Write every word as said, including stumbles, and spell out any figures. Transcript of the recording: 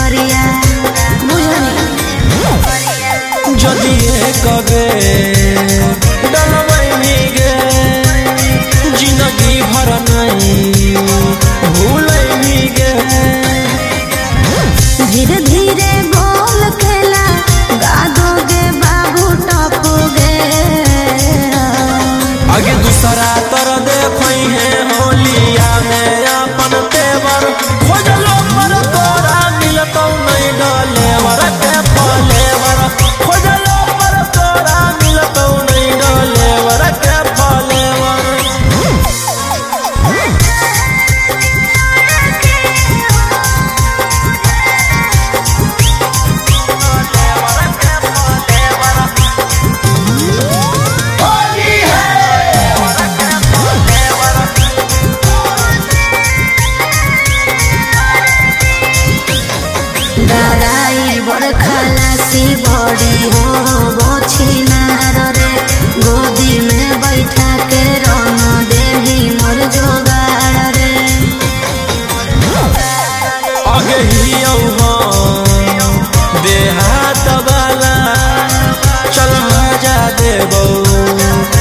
करिया बुझनी जदि कबे डलबैनी गे जिंदगी भर नहीं भूलैनी गे धीरे धीरे बोल केला गादोगे बाबू टपोगे आगे दूसरा तर देखई है होलिया में अपन तेवर खोजलो पर तोरा मिलतौ नहीं डलेवर के फलेवर खोजलो पर तोरा मिलतौ नहीं डलेवर के फलेवर दादाई बड़ खलासी बड़ी हो बछिनार रे गोदी में बैठा के रंग देही मोर जोगाड़ रे आगे ही देहात वाला चल मजा देबो